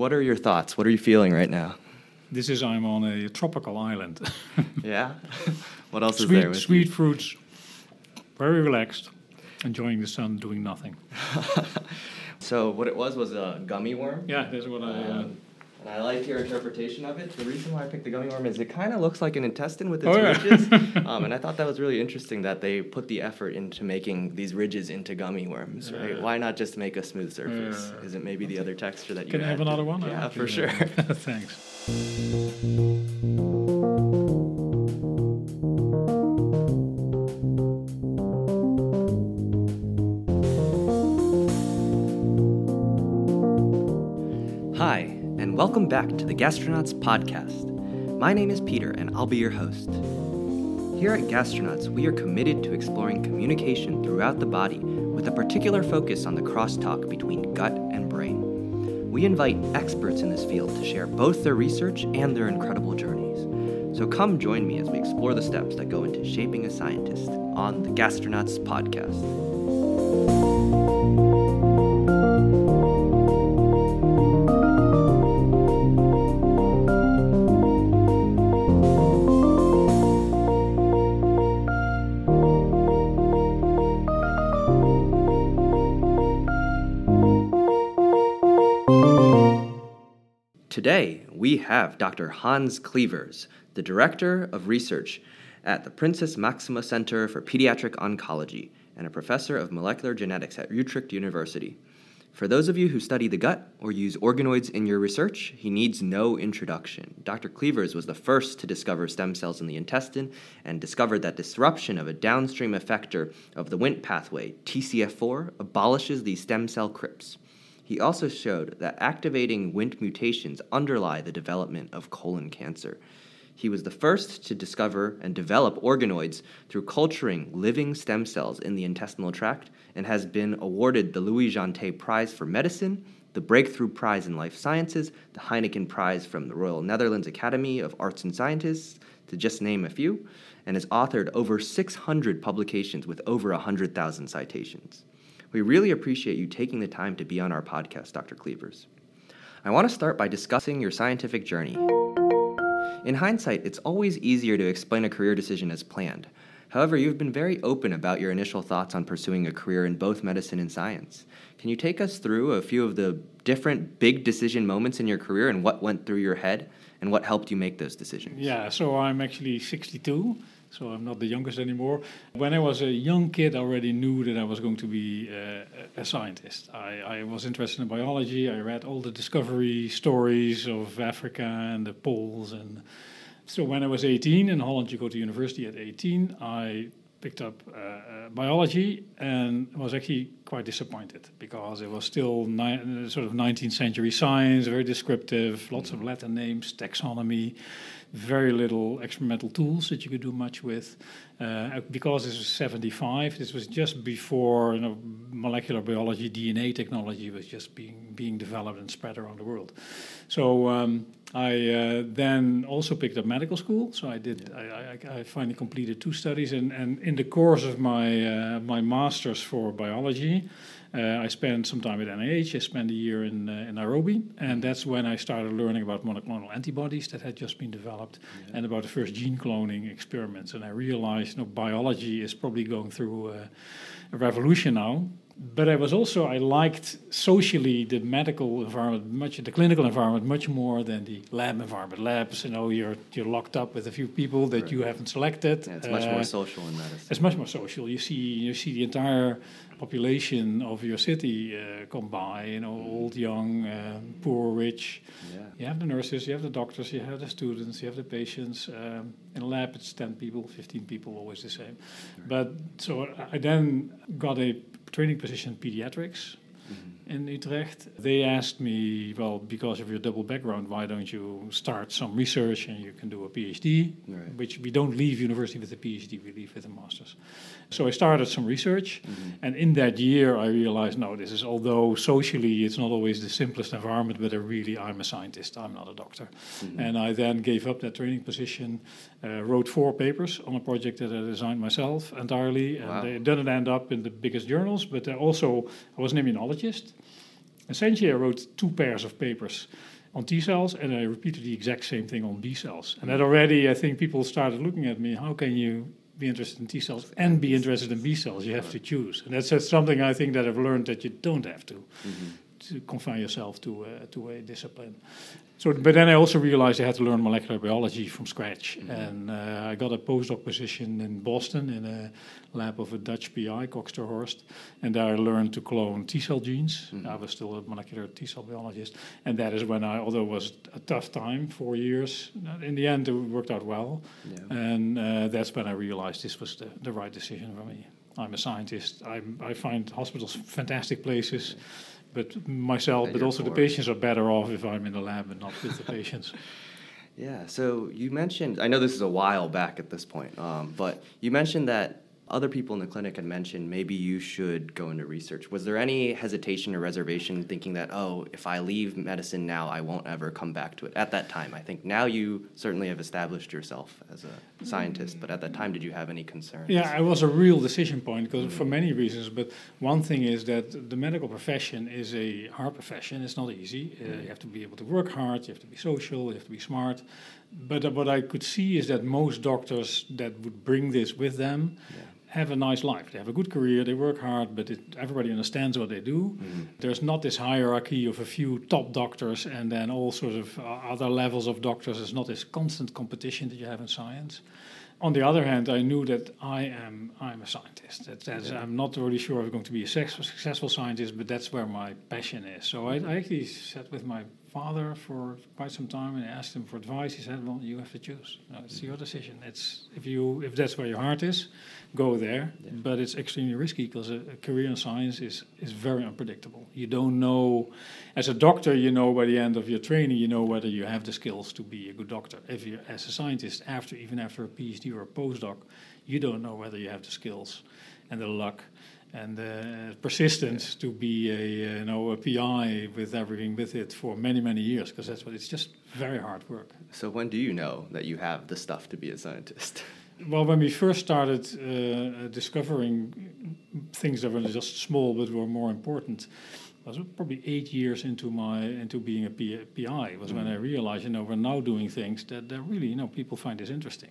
what are your thoughts? What are you feeling right now? I'm on a tropical island. Yeah? What else is there with Sweet fruits, very relaxed, enjoying the sun, doing nothing. So what it was a gummy worm? Yeah, that's what And I like your interpretation of it. The reason why I picked the gummy worm is it kind of looks like an intestine with its ridges. And I thought that was really interesting that they put the effort into making these ridges into gummy worms, right? Why not just make a smooth surface? Is it maybe the other texture that you Can I have another one? Yeah, for sure. Thanks. Hi, and welcome back to the Gastronauts podcast. My name is Peter, and I'll be your host. Here at Gastronauts, we are committed to exploring communication throughout the body with a particular focus on the crosstalk between gut and brain. We invite experts in this field to share both their research and their incredible journeys. So come join me as we explore the steps that go into shaping a scientist on the Gastronauts podcast. Today, we have Dr. Hans Clevers, the Director of Research at the Princess Maxima Center for Pediatric Oncology and a Professor of Molecular Genetics at Utrecht University. For those of you who study the gut or use organoids in your research, he needs no introduction. Dr. Clevers was the first to discover stem cells in the intestine and discovered that disruption of a downstream effector of the Wnt pathway, TCF4, abolishes these stem cell crypts. He also showed that activating Wnt mutations underlie the development of colon cancer. He was the first to discover and develop organoids through culturing living stem cells in the intestinal tract and has been awarded the Louis Janté Prize for Medicine, the Breakthrough Prize in Life Sciences, the Heineken Prize from the Royal Netherlands Academy of Arts and Sciences, to just name a few, and has authored over 600 publications with over 100,000 citations. We really appreciate you taking the time to be on our podcast, Dr. Clevers. I want to start by discussing your scientific journey. In hindsight, it's always easier to explain a career decision as planned. However, you've been very open about your initial thoughts on pursuing a career in both medicine and science. Can you take us through a few of the different big decision moments in your career and what went through your head and what helped you make those decisions? Yeah, so I'm actually 62. So I'm not the youngest anymore. When I was a young kid, I already knew that I was going to be a scientist. I was interested in biology. I read all the discovery stories of Africa and the poles. And so when I was 18, in Holland you go to university at 18, I picked up biology and was actually quite disappointed because it was still sort of 19th century science, very descriptive, lots of Latin names, taxonomy, very little experimental tools that you could do much with. Because this was 75, this was just before molecular biology, DNA technology was just being developed and spread around the world. So I then also picked up medical school. So I finally completed 2 studies, and in the course of my master's for biology, I spent some time at NIH. I spent a year in Nairobi, and that's when I started learning about monoclonal antibodies that had just been developed and about the first gene cloning experiments. And I realized biology is probably going through a revolution now. But I liked socially the medical environment, the clinical environment, much more than the lab environment. Labs, you're locked up with a few people that you haven't selected. Yeah, it's much more social in medicine. It's much more social. You see the entire population of your city come by. Old, young, poor, rich. Yeah. You have the nurses, you have the doctors, you have the students, you have the patients. In a lab, it's 10 people, 15 people, always the same. Right. But so I then got a training position in pediatrics in Utrecht. They asked me, well, because of your double background, why don't you start some research and you can do a PhD, which we don't leave university with a PhD, we leave with a master's. So I started some research, and in that year I realized, no, this is, although socially it's not always the simplest environment, but I'm a scientist, I'm not a doctor. And I then gave up that training position, wrote 4 papers on a project that I designed myself entirely, and they didn't end up in the biggest journals, but also I was an immunologist. Essentially, I wrote 2 pairs of papers on T cells, and I repeated the exact same thing on B cells. And that already, I think people started looking at me, how can you be interested in T cells and be interested in B cells? You have to choose. And that's something I think that I've learned, that you don't have to confine yourself to a discipline. So, but then I also realized I had to learn molecular biology from scratch. And I got a postdoc position in Boston in a lab of a Dutch PI, Cox ter Horst. And there I learned to clone T-cell genes. I was still a molecular T-cell biologist. And that is when although it was a tough time, 4 years, in the end it worked out well. Yeah. And that's when I realized this was the right decision for me. I'm a scientist. I find hospitals fantastic places. But myself, but also the patients are better off if I'm in the lab and not with the patients. Yeah, so you mentioned, I know this is a while back at this point, but you mentioned that other people in the clinic had mentioned maybe you should go into research. Was there any hesitation or reservation thinking that, if I leave medicine now, I won't ever come back to it? At that time, I think now you certainly have established yourself as a scientist, but at that time, did you have any concerns? Yeah, it was a real decision point because for many reasons, but one thing is that the medical profession is a hard profession. It's not easy. You have to be able to work hard, you have to be social, you have to be smart. But what I could see is that most doctors that would bring this with them have a nice life. They have a good career, they work hard, but everybody understands what they do. There's not this hierarchy of a few top doctors and then all sorts of other levels of doctors. There's not this constant competition that you have in science. On the other hand, I knew that I'm a scientist. I'm not really sure if I'm going to be a successful scientist, but that's where my passion is. So I actually sat with my father for quite some time and asked him for advice. He said, well, you have to choose. No, it's your decision. If that's where your heart is, go there. Yeah. But it's extremely risky because a career in science is very unpredictable. You don't know, as a doctor, you know by the end of your training, you know whether you have the skills to be a good doctor. If you, as a scientist, even after a PhD or a postdoc, you don't know whether you have the skills and the luck and the persistence to be a PI with everything with it for many, many years, because it's just very hard work. So when do you know that you have the stuff to be a scientist? Well, when we first started discovering things that were just small but were more important, I was probably 8 years into being a PI. Was when I realized, we're now doing things that really, people find this interesting,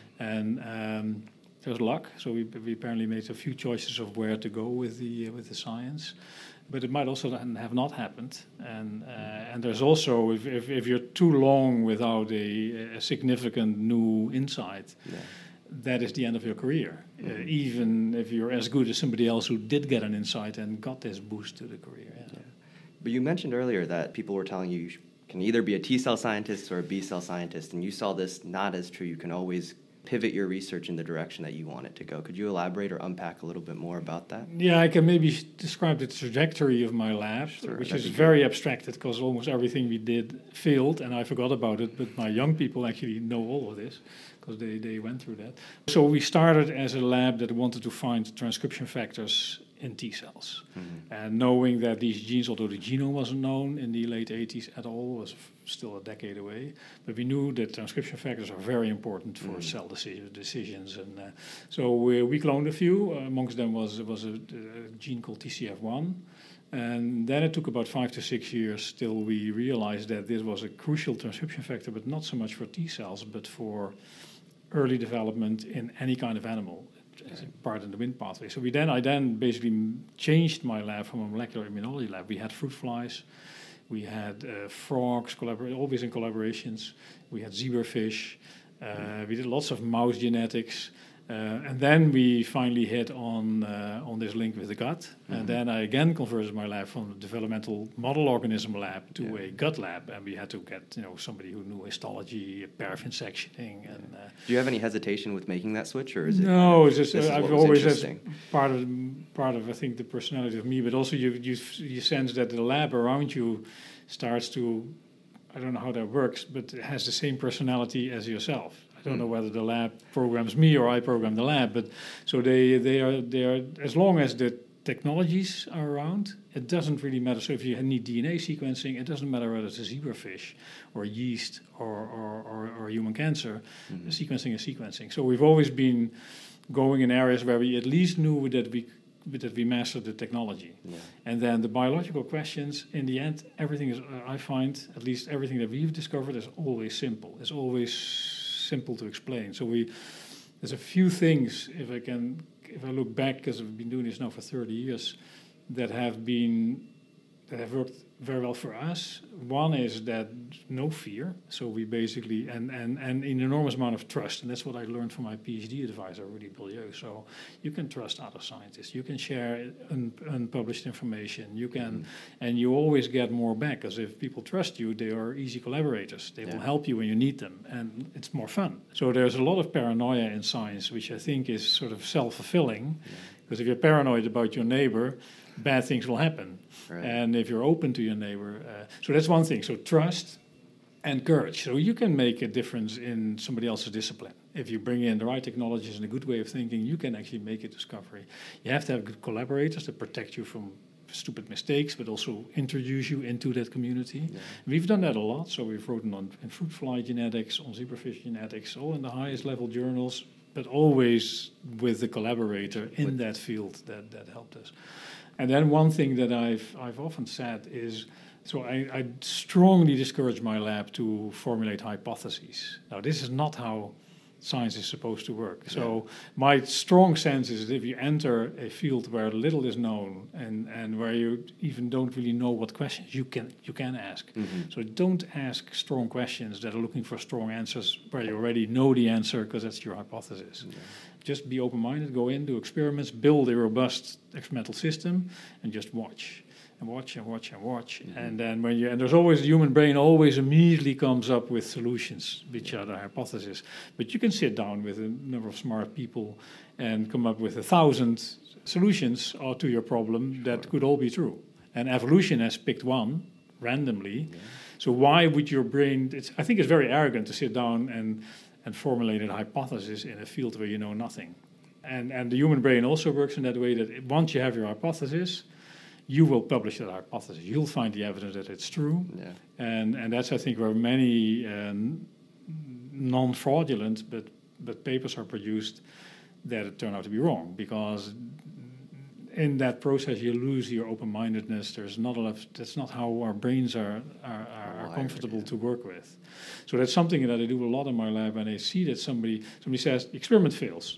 and there's luck. So we apparently made a few choices of where to go with the science, but it might also have not happened. And there's also if you're too long without a significant new insight. Yeah. That is the end of your career, even if you're as good as somebody else who did get an insight and got this boost to the career. Yeah. But you mentioned earlier that people were telling you can either be a T-cell scientist or a B-cell scientist, and you saw this not as true. You can always pivot your research in the direction that you want it to go. Could you elaborate or unpack a little bit more about that? Yeah, I can maybe describe the trajectory of my lab, which is very abstracted because almost everything we did failed, and I forgot about it, but my young people actually know all of this because they went through that. So we started as a lab that wanted to find transcription factors in T cells. And knowing that these genes, although the genome wasn't known in the late 80s at all, was still a decade away, but we knew that transcription factors are very important for cell decisions. And so we cloned a few. Amongst them was a gene called TCF1. And then it took about 5 to 6 years till we realized that this was a crucial transcription factor, but not so much for T cells, but for early development in any kind of animal. As part of the Wnt pathway. So I then basically changed my lab from a molecular immunology lab. We had fruit flies, we had frogs, always in collaborations. We had zebrafish. We did lots of mouse genetics. And then we finally hit on this link with the gut. And then I again converted my lab from a developmental model organism lab to a gut lab. And we had to get somebody who knew histology, paraffin sectioning. And do you have any hesitation with making that switch, or is it? No, it's just I've always that's part of I think the personality of me. But also you sense that the lab around you starts to, I don't know how that works, but it has the same personality as yourself. I don't know whether the lab programs me or I program the lab, but so they are as long as the technologies are around, it doesn't really matter. So if you need DNA sequencing, it doesn't matter whether it's a zebrafish or yeast or human cancer. Sequencing is sequencing. So we've always been going in areas where we at least knew that that we master the technology. Yeah. And then the biological questions, in the end, everything is, I find, at least everything that we've discovered is always simple. It's always simple to explain. So there's a few things, if I look back, because I've been doing this now for 30 years, that have worked very well for us. One is that no fear. So we basically, and an enormous amount of trust. And that's what I learned from my PhD advisor, Rudy Beaulieu. So you can trust other scientists. You can share unpublished information. You can, and you always get more back. Because if people trust you, they are easy collaborators. They will help you when you need them. And it's more fun. So there's a lot of paranoia in science, which I think is sort of self-fulfilling. Because if you're paranoid about your neighbor, bad things will happen. Right. And if you're open to your neighbor, so that's one thing. So trust and courage. So you can make a difference in somebody else's discipline. If you bring in the right technologies and a good way of thinking, you can actually make a discovery. You have to have good collaborators that protect you from stupid mistakes, but also introduce you into that community. Yeah. We've done that a lot. So we've written in fruit fly genetics, on zebrafish genetics, all in the highest level journals, but always with the collaborator in that field that helped us. And then one thing that I've often said is, so I strongly discourage my lab to formulate hypotheses. Now, this is not how science is supposed to work. So my strong sense is that if you enter a field where little is known and where you even don't really know what questions you can ask. Mm-hmm. So don't ask strong questions that are looking for strong answers where you already know the answer because that's your hypothesis. Yeah. Just be open-minded, go in, do experiments, build a robust experimental system, and just watch. And watch and watch and watch. Mm-hmm. And then and there's always, the human brain always immediately comes up with solutions, which are the hypothesis. But you can sit down with a number of smart people and come up with 1,000 solutions to your problem that could all be true. And evolution has picked one randomly. Yeah. So why would your brain, I think it's very arrogant to sit down and formulate a hypothesis in a field where you know nothing. And the human brain also works in that way that once you have your hypothesis, you will publish that hypothesis. You'll find the evidence that it's true. Yeah. And that's, I think, where many non-fraudulent but papers are produced that turn out to be wrong. Because in that process, you lose your open-mindedness. There's not enough. That's not how our brains are comfortable to work with. So that's something that I do a lot in my lab. And I see that somebody says, the experiment fails.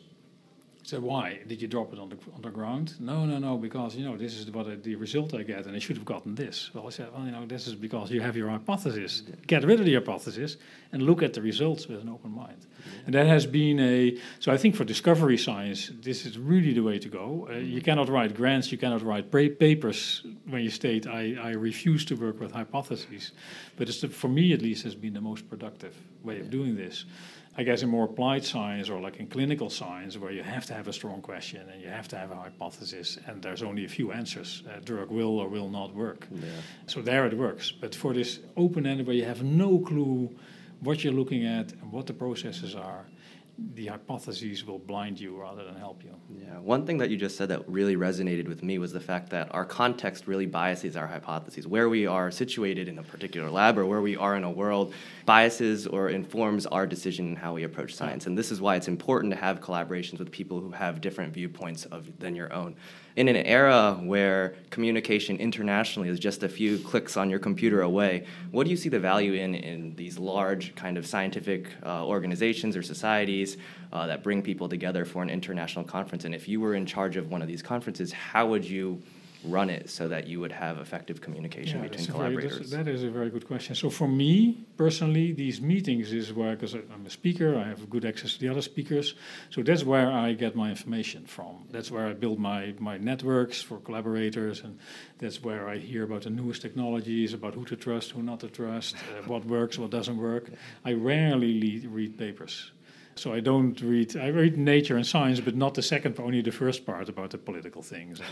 I said, why? Did you drop it on the ground? No, because, this is the result I get, and I should have gotten this. Well, I said, this is because you have your hypothesis. Get rid of the hypothesis and look at the results with an open mind. Yeah. And that has been so I think for discovery science, this is really the way to go. You cannot write grants, you cannot write papers when you state, I refuse to work with hypotheses. But for me, at least, has been the most productive way of doing this. I guess in more applied science or like in clinical science, where you have to have a strong question and you have to have a hypothesis and there's only a few answers, a drug will or will not work. Yeah. So there it works. But for this open-ended where you have no clue what you're looking at and what the processes are, the hypotheses will blind you rather than help you. Yeah, one thing that you just said that really resonated with me was the fact that our context really biases our hypotheses. Where we are situated in a particular lab or where we are in a world biases or informs our decision in how we approach science. And this is why it's important to have collaborations with people who have different viewpoints than your own. In an era where communication internationally is just a few clicks on your computer away, what do you see the value in these large kind of scientific organizations or societies that bring people together for an international conference? And if you were in charge of one of these conferences, how would you run it so that you would have effective communication between collaborators? That is a very good question. So for me, personally, these meetings is where, because I'm a speaker, I have good access to the other speakers, so that's where I get my information from. That's where I build my networks for collaborators, and that's where I hear about the newest technologies, about who to trust, who not to trust, what works, what doesn't work. I rarely read papers. So I read Nature and Science, but not the second, only the first part about the political things.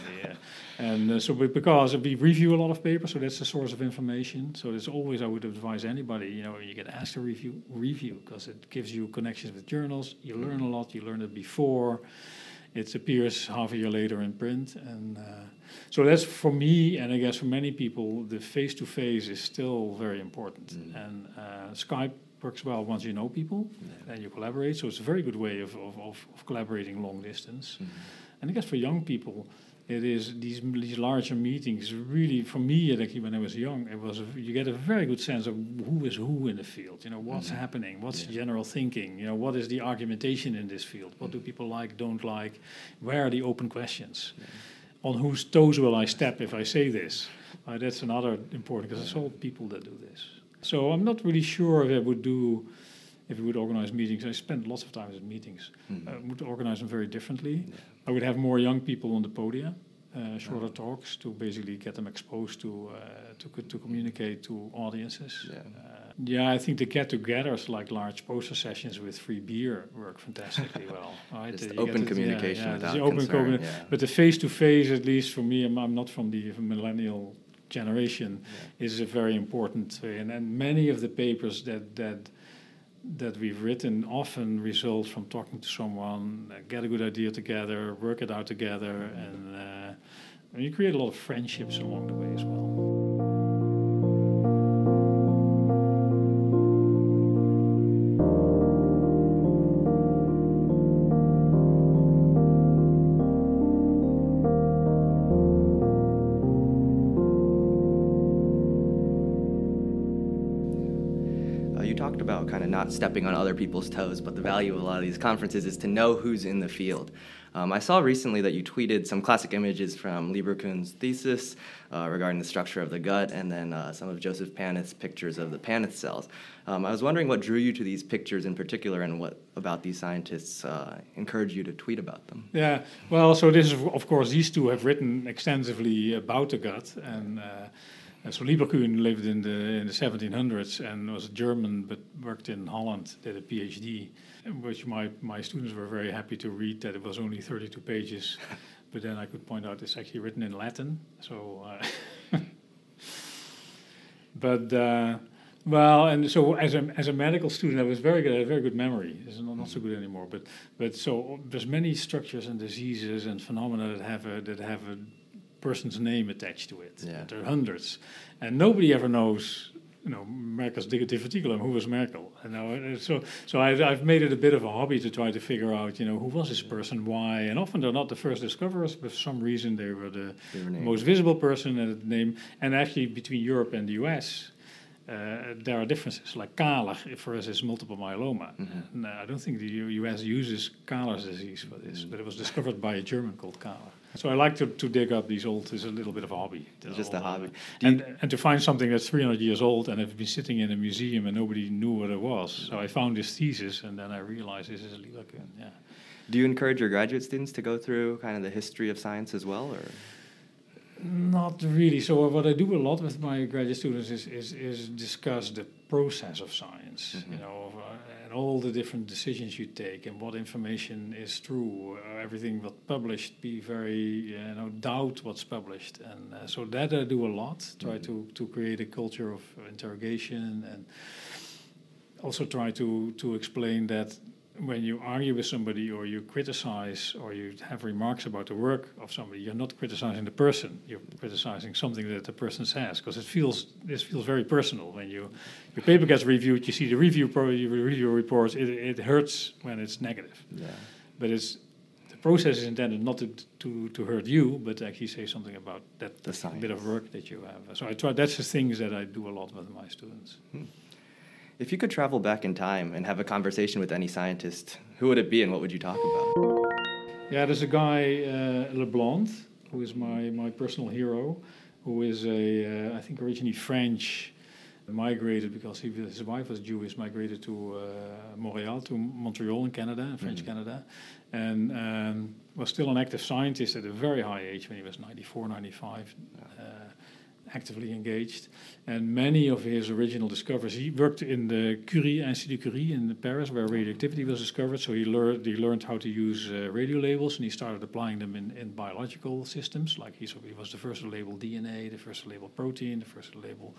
Because we review a lot of papers, so that's the source of information. So there's always, I would advise anybody, you get asked to review, because it gives you connections with journals. You learn a lot, you learn it before. It appears half a year later in print. And so that's for me, and I guess for many people, the face-to-face is still very important. Mm. And Skype works well once you know people and you collaborate. So it's a very good way of collaborating long distance. Mm-hmm. And I guess for young people, it is these larger meetings. Really, for me, actually, when I was young, you get a very good sense of who is who in the field. What's happening, what's general thinking. What is the argumentation in this field? What do people like, don't like? Where are the open questions? On whose toes will I step if I say this? That's another important, because it's all people that do this. So I'm not really sure if we would organize meetings. I spent lots of time at meetings. I would organize them very differently. Yeah. I would have more young people on the podia, shorter talks to basically get them exposed to communicate to audiences. I think the get-togethers, like large poster sessions with free beer, work fantastically well. Right? Just open communication without concern. But the face-to-face, at least for me, I'm not from the millennial generation, is a very important way. And many of the papers that we've written often result from talking to someone, get a good idea together, work it out together, and you create a lot of friendships along the way as well. About kind of not stepping on other people's toes, but the value of a lot of these conferences is to know who's in the field. I saw recently that you tweeted some classic images from Lieberkühn's thesis regarding the structure of the gut, and then some of Joseph Paneth's pictures of the Paneth cells. I was wondering what drew you to these pictures in particular, and what about these scientists encouraged you to tweet about them? Yeah, well, so this is, of course, these two have written extensively about the gut, and so Lieberkühn lived in the 1700s and was a German, but worked in Holland, did a PhD, which my students were very happy to read, that it was only 32 pages, but then I could point out it's actually written in Latin. So, and so as a medical student, I was very good. I had a very good memory. It's not so good anymore. But so there's many structures and diseases and phenomena that have a person's name attached to it. Yeah. There are hundreds, and nobody ever knows, Merkel's diverticulum. Who was Merkel? So I've made it a bit of a hobby to try to figure out, who was this person, why, and often they're not the first discoverers, but for some reason they were the most visible person and the name. And actually, between Europe and the US, there are differences. Like Kahler, for us, is multiple myeloma. And I don't think the US uses Kahler's disease for this, but it was discovered by a German called Kahler. So I like to dig up these old. It's a little bit of a hobby. It's just a hobby. And to find something that's 300 years old and have been sitting in a museum and nobody knew what it was. So I found this thesis, and then I realized this is Lieberkühn. Yeah. Do you encourage your graduate students to go through kind of the history of science as well, or? Not really. So what I do a lot with my graduate students is discuss the process of science, and all the different decisions you take, and what information is true. Everything what's published, be very doubt what's published, and so that I do a lot. Try to create a culture of interrogation, and also try to explain that when you argue with somebody, or you criticize, or you have remarks about the work of somebody, you're not criticizing the person. You're criticizing something that the person says, because this feels very personal. When your paper gets reviewed, you see the review reports. It hurts when it's negative. Yeah. But the process is intended not to hurt you, but to actually say something about that bit of work that you have. So I try. That's the things that I do a lot with my students. If you could travel back in time and have a conversation with any scientist, who would it be, and what would you talk about? Yeah, there's a guy, Leblanc, who is my personal hero, who is I think originally French, migrated because his wife was Jewish, migrated to Montreal in Canada, French Canada, and was still an active scientist at a very high age when he was 94, 95. Actively engaged, and many of his original discoveries. He worked in the Institut Curie in Paris, where radioactivity was discovered. So he learned how to use radio labels, and he started applying them in biological systems. Like he was the first to label DNA, the first to label protein, the first to label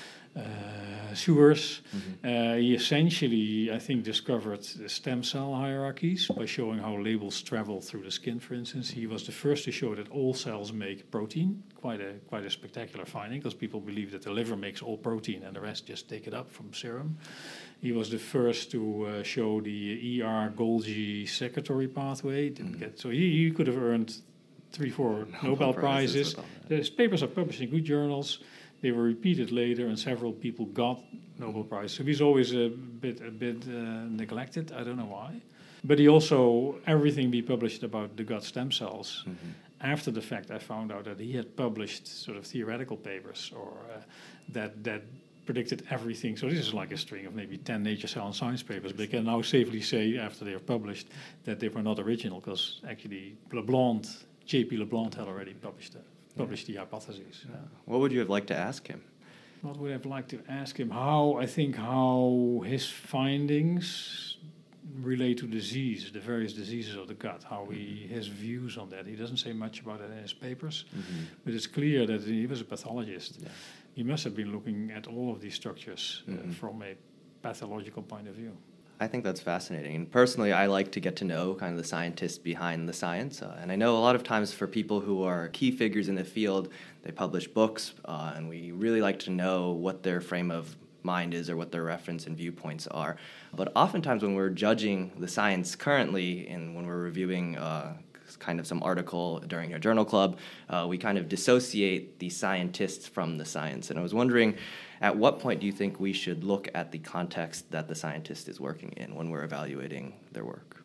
sewers. He essentially, I think, discovered stem cell hierarchies by showing how labels travel through the skin, for instance. He was the first to show that all cells make protein. Quite a spectacular finding, because people believe that the liver makes all protein and the rest just take it up from serum. He was the first to show the Golgi secretory pathway. So he could have earned 3-4 Nobel Prizes. These papers are published in good journals. They were repeated later, and several people got Nobel Prize. So he's always a bit neglected. I don't know why. But he also, everything we published about the gut stem cells, after the fact I found out that he had published sort of theoretical papers or that predicted everything. So this is like a string of maybe 10 Nature Cell and Science papers, but I can now safely say after they are published that they were not original, because actually J.P. LeBlanc had already published the hypotheses. What would you have liked to ask him? What would I have liked to ask him? How his findings relate to disease, the various diseases of the gut, his views on that. He doesn't say much about it in his papers, but it's clear that he was a pathologist. Yeah. He must have been looking at all of these structures from a pathological point of view. I think that's fascinating. And personally, I like to get to know kind of the scientists behind the science. And I know a lot of times for people who are key figures in the field, they publish books, and we really like to know what their frame of mind is or what their reference and viewpoints are. But oftentimes when we're judging the science currently and when we're reviewing kind of some article during a journal club, we kind of dissociate the scientists from the science. And I was wondering, at what point do you think we should look at the context that the scientist is working in when we're evaluating their work?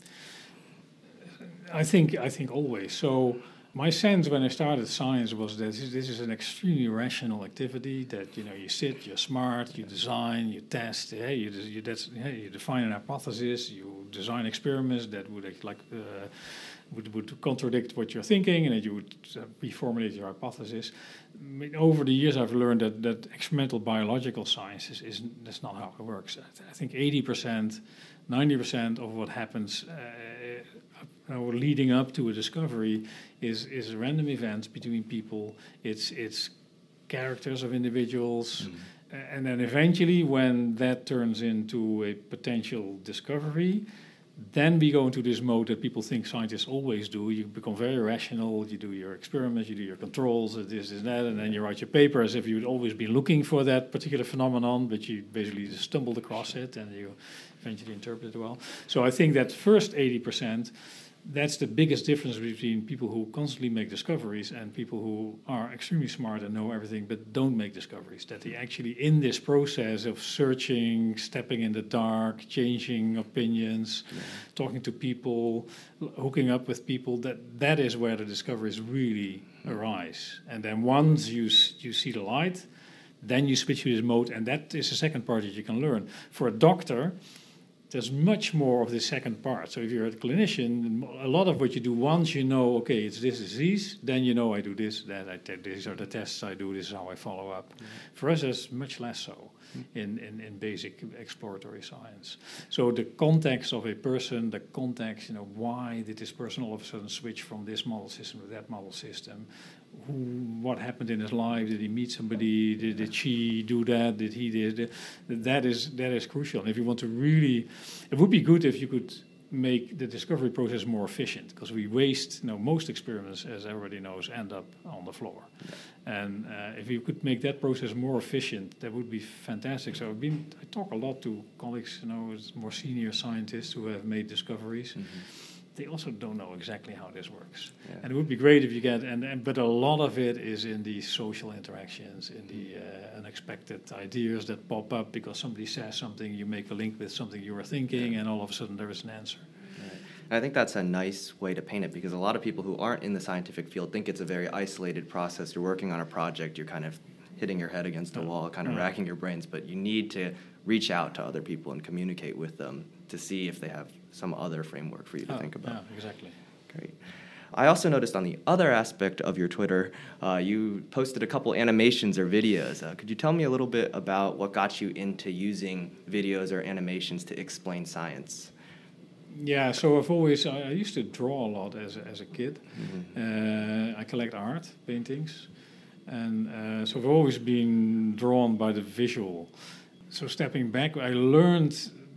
I think always. So my sense when I started science was that this is an extremely rational activity, that you sit, you're smart, you design, you test, you define an hypothesis, you design experiments that would contradict what you're thinking, and that you would reformulate your hypothesis. I mean, over the years, I've learned that experimental biological science that's not how it works. I think 80%, 90% of what happens leading up to a discovery is random events between people. It's characters of individuals. And then eventually, when that turns into a potential discovery, then we go into this mode that people think scientists always do. You become very rational, you do your experiments, you do your controls, this and that, and then you write your paper as if you'd always been looking for that particular phenomenon, but you basically just stumbled across it and you eventually interpret it well. So I think that first 80%, that's the biggest difference between people who constantly make discoveries and people who are extremely smart and know everything but don't make discoveries. That they actually, in this process of searching, stepping in the dark, changing opinions, talking to people, hooking up with people, that is where the discoveries really arise. And then once you see the light, then you switch to this mode, and that is the second part that you can learn. For a doctor, there's much more of the second part. So if you're a clinician, a lot of what you do once you know, okay, it's this disease, then you know I do this, these are the tests I do, this is how I follow up. For us, it's much less so in basic exploratory science. So the context of a person, the context, why did this person all of a sudden switch from this model system to that model system? What happened in his life? Did he meet somebody? Did she do that? Did he did that? That is crucial. And if you want to really, it would be good if you could make the discovery process more efficient, because we waste. Most experiments, as everybody knows, end up on the floor. And if you could make that process more efficient, that would be fantastic. So I talk a lot to colleagues, more senior scientists who have made discoveries. They also don't know exactly how this works. Yeah. And it would be great if you get, but a lot of it is in the social interactions, in the unexpected ideas that pop up because somebody says something, you make a link with something you were thinking, and all of a sudden there is an answer. Right. And I think that's a nice way to paint it, because a lot of people who aren't in the scientific field think it's a very isolated process. You're working on a project, you're kind of hitting your head against a wall, kind of racking your brains, but you need to reach out to other people and communicate with them to see if they have some other framework for you to think about. Yeah, exactly. Great. I also noticed on the other aspect of your Twitter, you posted a couple animations or videos. Could you tell me a little bit about what got you into using videos or animations to explain science? Yeah, so I used to draw a lot as a kid. I collect art, paintings, and so I've always been drawn by the visual. So stepping back, I learned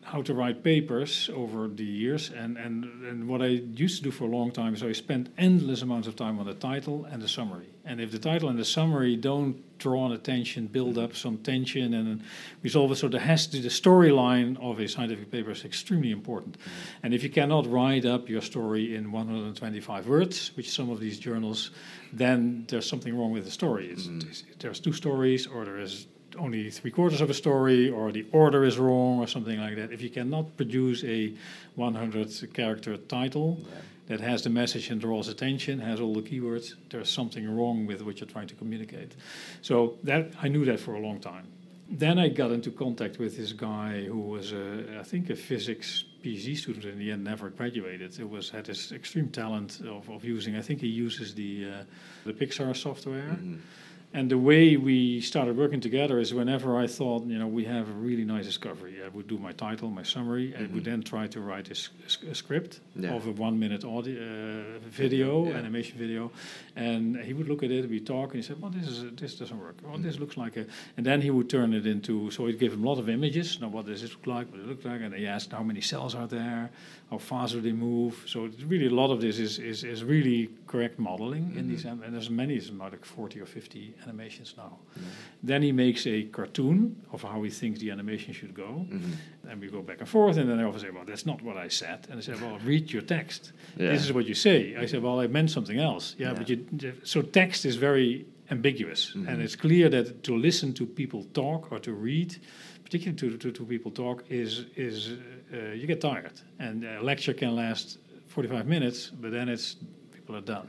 how to write papers over the years, and what I used to do for a long time is I spent endless amounts of time on the title and the summary. And if the title and the summary don't draw an attention, build up some tension, and resolve it, so the storyline of a scientific paper is extremely important. And if you cannot write up your story in 125 words, which some of these journals, then there's something wrong with the story. There's two stories, or there is only 3/4 of a story, or the order is wrong, or something like that. If you cannot produce a 100-character title that has the message and draws attention, has all the keywords, there's something wrong with what you're trying to communicate. So that I knew that for a long time. Then I got into contact with this guy who was, I think, a physics PhD student in the end, never graduated. Had this extreme talent of using, I think he uses the Pixar software. And the way we started working together is whenever I thought, we have a really nice discovery, I would do my title, my summary, and would then try to write a script of a 1-minute video, animation video. And he would look at it, we'd talk, and he said, well, this doesn't work. Well, this looks like and then he would turn it into, so he'd give him a lot of images. Now, what does it look like? What does it look like? And he asked how many cells are there, how fast do they move. So really a lot of this is really correct modeling in these, and there's about like 40 or 50 animations now. Then he makes a cartoon of how he thinks the animation should go, and we go back and forth, and then I always say, well, that's not what I said. And I said, well, read your text. This is what you say. I said, well, I meant something else. But so text is very ambiguous, and it's clear that to listen to people talk or to read, particularly to people talk, is you get tired. And a lecture can last 45 minutes, but then people are done.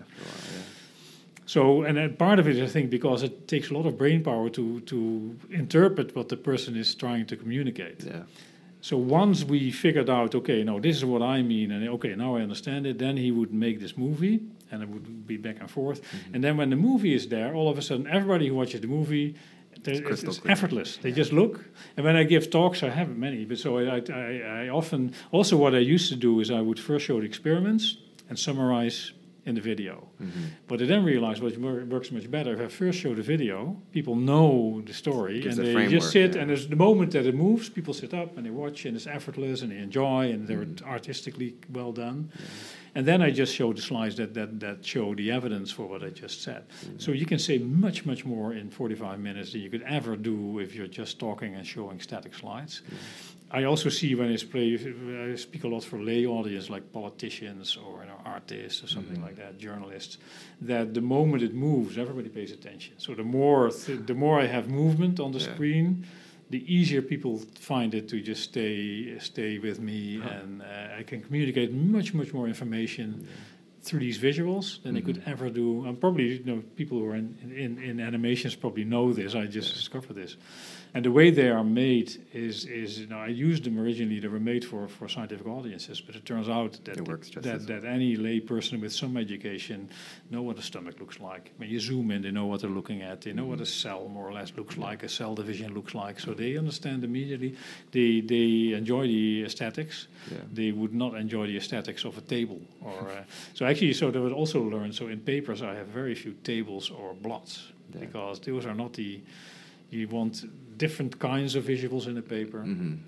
So, and part of it, I think, because it takes a lot of brain power to interpret what the person is trying to communicate. So once we figured out, okay, no, this is what I mean, and okay, now I understand it, then he would make this movie, and it would be back and forth. And then when the movie is there, all of a sudden, everybody who watches the movie, it's effortless. They just look. And when I give talks, I have many, but so I often, also what I used to do is I would first show the experiments and summarize in the video. But I then realized what works much better. If I first show the video, people know the story, and they just sit, and there's the moment that it moves, people sit up and they watch, and it's effortless, and they enjoy, and they're artistically well done. And then I just show the slides that show the evidence for what I just said. So you can say much, much more in 45 minutes than you could ever do if you're just talking and showing static slides. I also see when I speak a lot for lay audience, like politicians or artists or something like that, journalists, that the moment it moves, everybody pays attention. So the more I have movement on the screen, the easier people find it to just stay with me, and I can communicate much, much more information through these visuals than they could ever do. And probably, people who are in animations probably know this. I just discovered this. And the way they are made is I used them originally. They were made for scientific audiences, but it turns out that any lay person with some education know what a stomach looks like. When you zoom in, they know what they're looking at. They know what a cell more or less looks like, a cell division looks like. So they understand immediately. They enjoy the aesthetics. They would not enjoy the aesthetics of a table. So they would also learn. So in papers, I have very few tables or blots because those are not the. You want different kinds of visuals in a paper,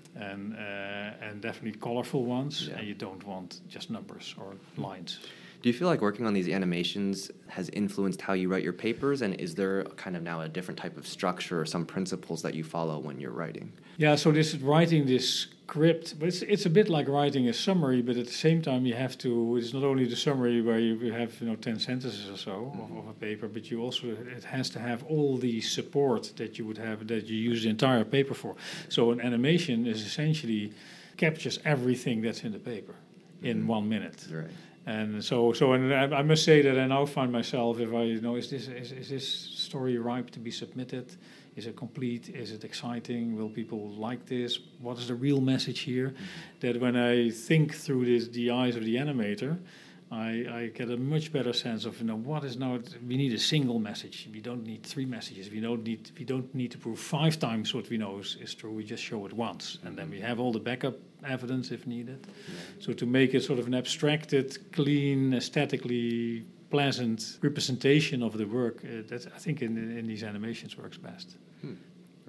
and definitely colorful ones, and you don't want just numbers or lines. Do you feel like working on these animations has influenced how you write your papers, and is there kind of now a different type of structure or some principles that you follow when you're writing? Yeah, so writing this script, but it's a bit like writing a summary, but at the same time it's not only the summary where you have 10 sentences or so of a paper, but it has to have all the support that you would have, that you use the entire paper for. So an animation is essentially captures everything that's in the paper in 1 minute. Right. And and I must say that I now find myself, if I is this story ripe to be submitted? Is it complete? Is it exciting? Will people like this? What is the real message here? That when I think through the eyes of the animator, I get a much better sense of what is now. We need a single message. We don't need 3 messages. We don't need to prove 5 times what we know is true. We just show it once, and then we have all the backup evidence if needed. So to make it sort of an abstracted, clean, aesthetically pleasant representation of the work, that I think in these animations works best.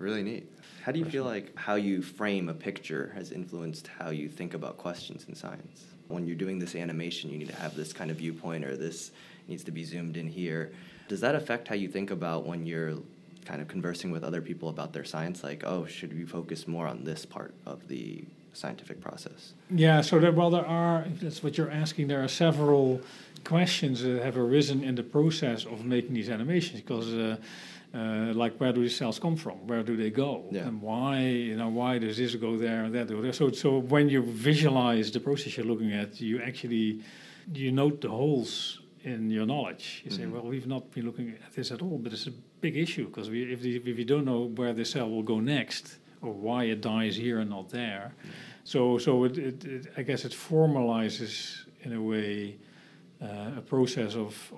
Really neat. How do you feel like how you frame a picture has influenced how you think about questions in science? When you're doing this animation, you need to have this kind of viewpoint, or this needs to be zoomed in here. Does that affect how you think about when you're kind of conversing with other people about their science? Like, oh, should we focus more on this part of the scientific process? Yeah, so there are, if that's what you're asking, there are several questions that have arisen in the process of making these animations, because like, where do the cells come from? Where do they go? Yeah. And why does this go there and that go there? So when you visualize the process you're looking at, you note the holes in your knowledge. You say, well, we've not been looking at this at all, but it's a big issue, because if we don't know where the cell will go next, or why it dies here and not there, so it I guess it formalizes in a way a process of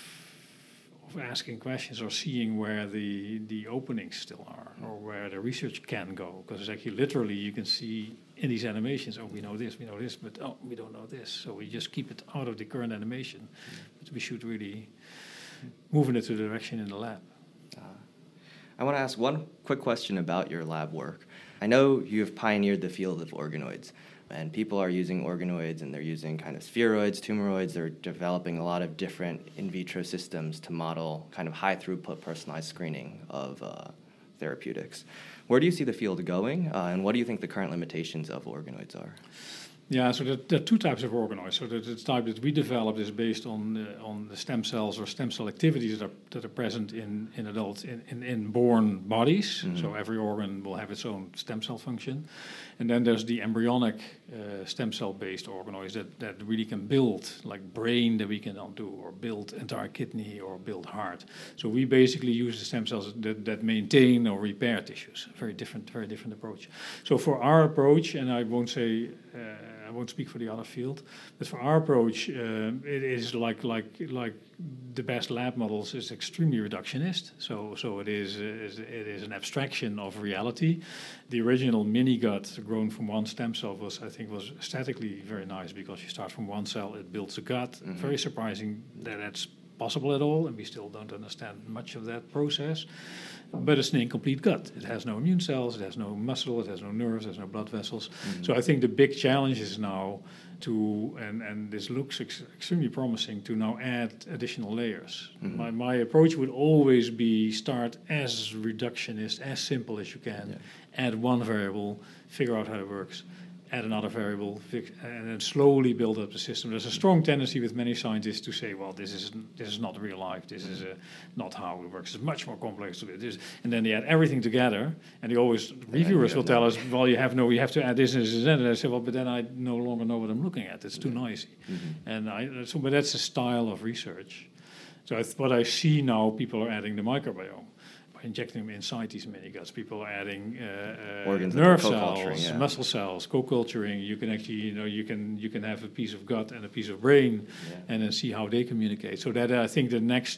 asking questions, or seeing where the openings still are, or where the research can go. Because it's actually literally, you can see in these animations, oh, we know this, but oh, we don't know this. So we just keep it out of the current animation. But we should really move in it to the direction in the lab. I want to ask one quick question about your lab work. I know you have pioneered the field of organoids, and people are using organoids, and they're using kind of spheroids, tumoroids. They're developing a lot of different in vitro systems to model kind of high throughput personalized screening of therapeutics. Where do you see the field going, and what do you think the current limitations of organoids are? Yeah, so there are two types of organoids. So the type that we developed is based on the stem cells or stem cell activities that are present in adults in born bodies. Mm-hmm. So every organ will have its own stem cell function. And then there's the embryonic stem cell based organoids that really can build, like brain that we cannot do, or build entire kidney, or build heart. So we basically use the stem cells that maintain or repair tissues. Very different approach. So for our approach, and I won't speak for the other field, but for our approach, it is like the best lab models is extremely reductionist. So it is an abstraction of reality. The original mini gut grown from one stem cell was aesthetically very nice, because you start from one cell, it builds a gut. Mm-hmm. Very surprising that that's possible at all, and we still don't understand much of that process. But it's an incomplete gut. It has no immune cells, it has no muscle, it has no nerves, it has no blood vessels. Mm-hmm. So I think the big challenge is now and this looks extremely promising, to now add additional layers. Mm-hmm. My approach would always be start as reductionist, as simple as you can, add one variable, figure out how it works, add another variable, and then slowly build up the system. There's a strong tendency with many scientists to say, well, this is not real life, this is not how it works, it's much more complex to it. And then they add everything together, and reviewers will tell us, well, you have to add this and this and that, and I say, well, but then I no longer know what I'm looking at, it's too noisy. Mm-hmm. But that's a style of research. So what I see now, people are adding the microbiome, injecting them inside these mini guts. People are adding nerve cells, muscle cells, co-culturing. You can actually, you can have a piece of gut and a piece of brain, and then see how they communicate. So that I think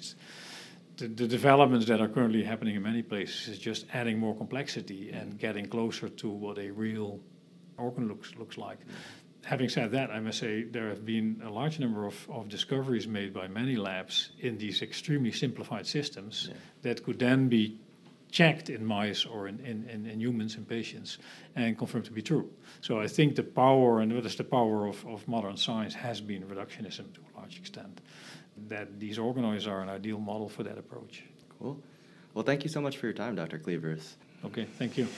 the developments that are currently happening in many places is just adding more complexity and getting closer to what a real organ looks like. Having said that, I must say there have been a large number of discoveries made by many labs in these extremely simplified systems that could then be checked in mice or in humans, in patients, and confirmed to be true. So I think the power, and what is the power of modern science, has been reductionism to a large extent. That these organoids are an ideal model for that approach. Cool. Well, thank you so much for your time, Dr. Cleavers. Okay, thank you.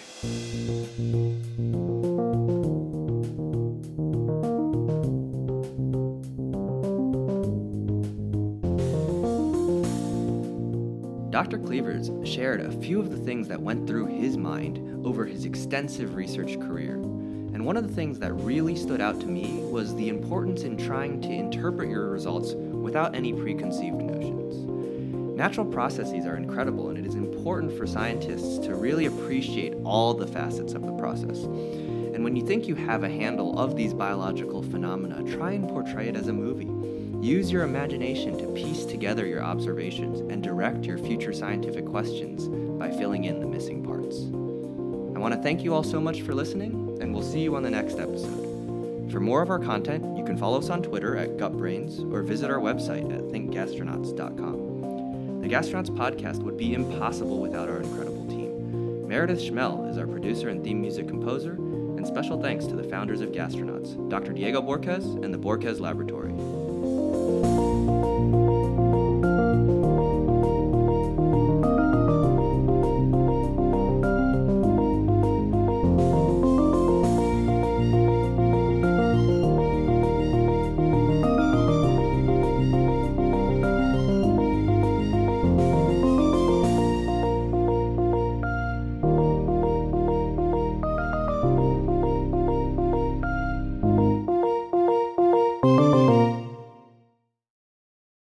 Dr. Cleavers shared a few of the things that went through his mind over his extensive research career. And one of the things that really stood out to me was the importance in trying to interpret your results without any preconceived notions. Natural processes are incredible, and it is important for scientists to really appreciate all the facets of the process. And when you think you have a handle of these biological phenomena, try and portray it as a movie. Use your imagination to piece together your observations and direct your future scientific questions by filling in the missing parts. I want to thank you all so much for listening, and we'll see you on the next episode. For more of our content, you can follow us on Twitter at GutBrains or visit our website at thinkgastronauts.com. The Gastronauts podcast would be impossible without our incredible team. Meredith Schmel is our producer and theme music composer, and special thanks to the founders of Gastronauts, Dr. Diego Borges and the Borges Laboratory.